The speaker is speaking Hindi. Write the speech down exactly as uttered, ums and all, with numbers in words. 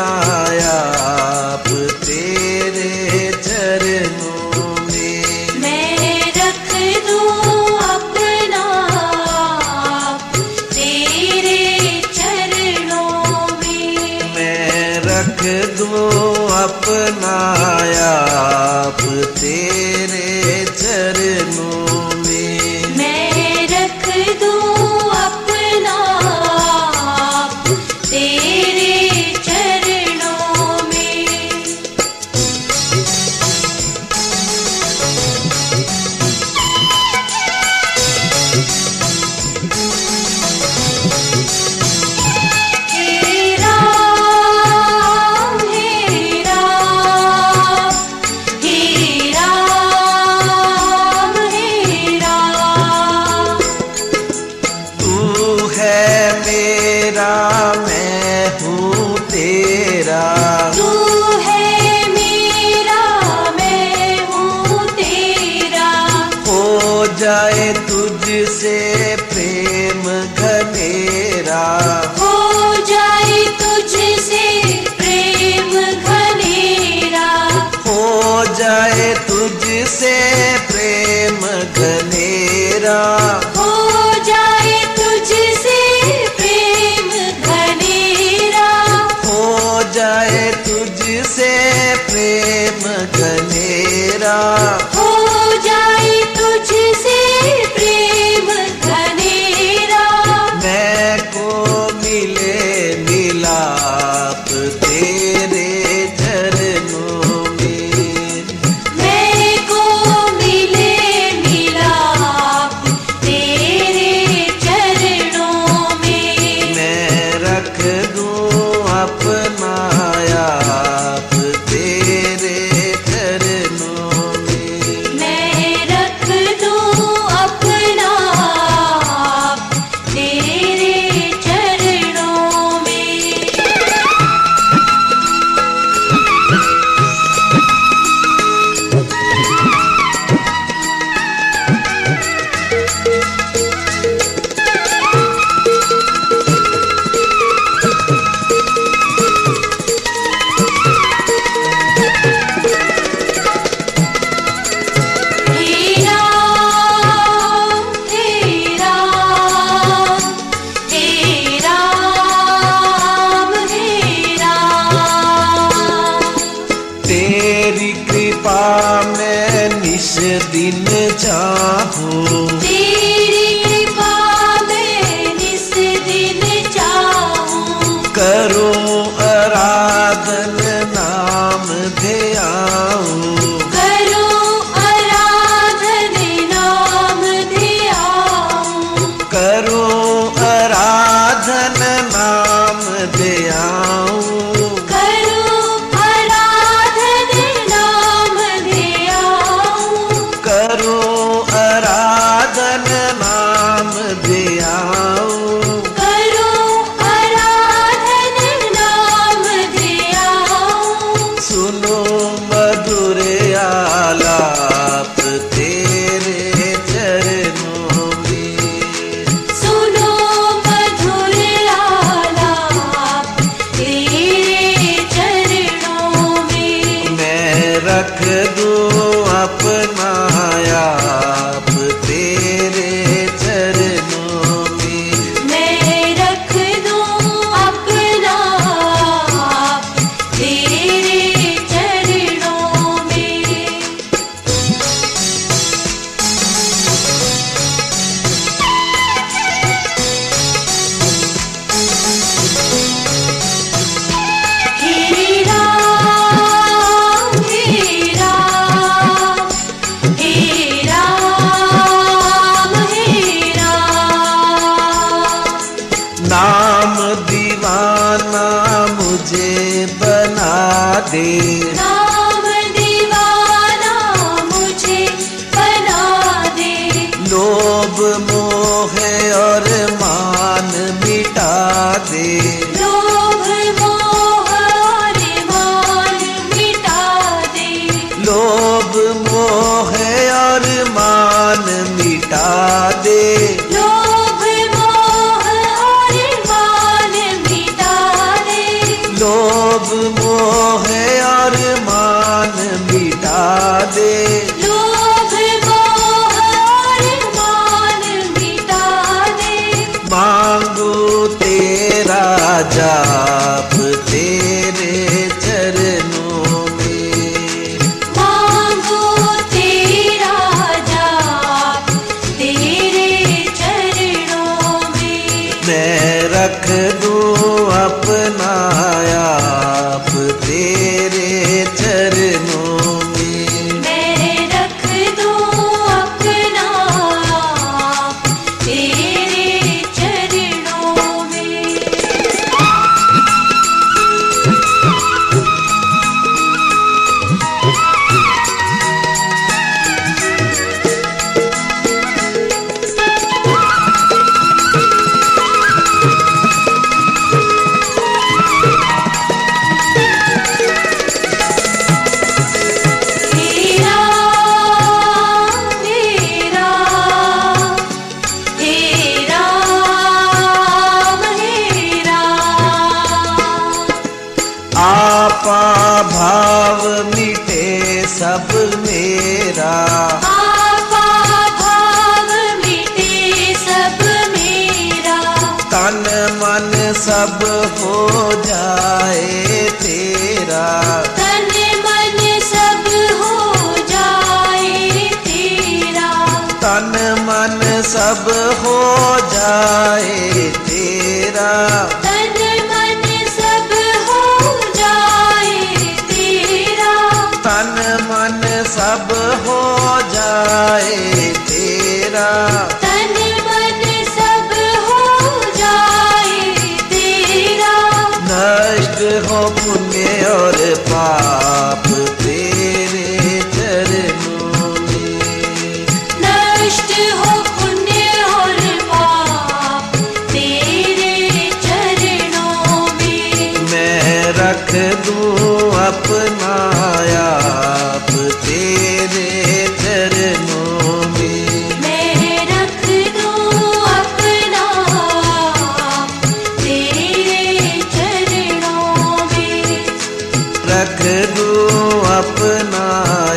नायाब तेरे चरणों में। मैं रख दूं अपना आप तेरे चरणों में। मैं रख दूं अपना आप तेरे चरणों में। मैं रख दूं अपना आप तेरे चरणों में। हे राम हे राम हे राम हे राम। तू है मेरा मैं हूँ तेरा। तू है मेरा मैं हूँ तेरा। हो जाए तुझसे प्रेम घनेरा। हो जाए तुझसे प्रेम घनेरा। हो जाए तुझसे प्रेम घनेरा। हो जाए तुझसे प्रेम घनेरा। हो जाए तुझसे प्रेम घनेरा। हो जाए तुझसे प्रेम घनेरा। मैं को मिले मिलाप तेरे चरणों में। मैं को मिले मिलाप तेरे चरणों में। मैं रख दूं अपना आप तेरे चरणों में। मैं रख दूं अपना आप तेरे चरणों में। हे राम हे राम हे राम हे राम। तेरी कृपा मैं निस दिन चाहूं। तेरी कृपा मैं निस दिन चाहूं। करूं आराधन नाम ध्याऊं। करूं आराधन नाम ध्याऊं। करूं आराधन नाम ध्याऊं। करूं आराधन नाम ध्याऊं। करूं आराधन नाम ध्याऊं। करूं आराधन नाम ध्याऊं। सुनो मधुर आलाप तेरे चरणों में। सुनो मधुर आलाप तेरे चरणों में। मैं रख दूं अपना आप तेरे चरणों में। मैं रख दूं अपना आप तेरे चरणों में। हे राम हे राम हे राम हे राम। नाम दीवाना मुझे बना दे। नाम दीवाना मुझे बना दे। लोभ मोह और मान मिटा दे। लोभ मोह और मान मिटा दे। लोभ मोह और मान मिटा दे। लोभ मोह और मान मिटा दे। लोभ मोह और मान मिटा दे, लोभ मोह और मान मिटा दे। मांगू तेरा जाप तेरे चरणों में, मांगो तेरा जाप तेरे चरणों में। मैं रख दूं अपना आप तेरे चरणों में। मैं रख दूं अपना आप तेरे चरणों में। हेरा हेरा हेरा हेरा। आपा भाव मिटे सब मेरा, आपा भाव मिटे सब मेरा। तन मन सब हो जाए तेरा, तन मन सब हो जाए तेरा। तन मन सब हो जाए तेरा। तन मन सब हो जाए तेरा। तन मन सब हो जाए तेरा। तन मन सब हो जाए तेरा। नष्ट हो पुण्य और पाप तेरे चरणों में, नष्ट हो पुण्य और पाप तेरे चरणों में। मैं रख दूं अपना आप तेरे चरणों में। मैं रख दूं अपना आप तेरे चरणों में। रख दूं अपना